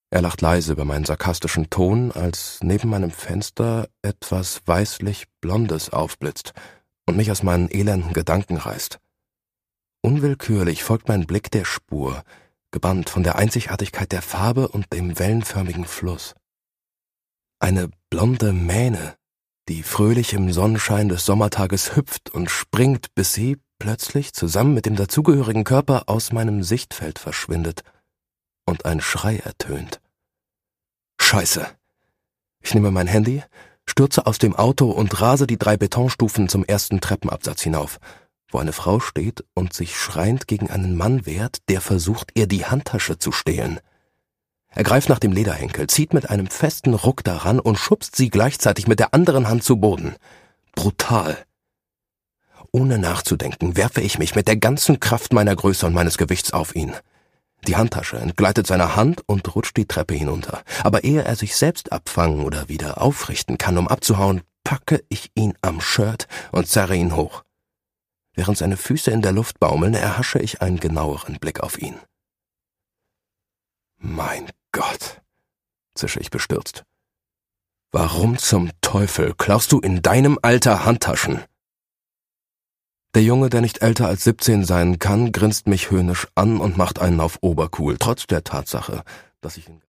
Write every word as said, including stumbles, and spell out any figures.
Er lacht leise über meinen sarkastischen Ton, als neben meinem Fenster etwas weißlich-Blondes aufblitzt und mich aus meinen elenden Gedanken reißt. Unwillkürlich folgt mein Blick der Spur, gebannt von der Einzigartigkeit der Farbe und dem wellenförmigen Fluss. Eine blonde Mähne, die fröhlich im Sonnenschein des Sommertages hüpft und springt, bis sie plötzlich zusammen mit dem dazugehörigen Körper aus meinem Sichtfeld verschwindet und ein Schrei ertönt. Scheiße! Ich nehme mein Handy, stürze aus dem Auto und rase die drei Betonstufen zum ersten Treppenabsatz hinauf, wo eine Frau steht und sich schreiend gegen einen Mann wehrt, der versucht, ihr die Handtasche zu stehlen. Er greift nach dem Lederhenkel, zieht mit einem festen Ruck daran und schubst sie gleichzeitig mit der anderen Hand zu Boden. Brutal. Ohne nachzudenken werfe ich mich mit der ganzen Kraft meiner Größe und meines Gewichts auf ihn. Die Handtasche entgleitet seiner Hand und rutscht die Treppe hinunter. Aber ehe er sich selbst abfangen oder wieder aufrichten kann, um abzuhauen, packe ich ihn am Shirt und zerre ihn hoch. Während seine Füße in der Luft baumeln, erhasche ich einen genaueren Blick auf ihn. Mein Gott, zische ich bestürzt. Warum zum Teufel klaust du in deinem Alter Handtaschen? Der Junge, der nicht älter als siebzehn sein kann, grinst mich höhnisch an und macht einen auf obercool, trotz der Tatsache, dass ich ihn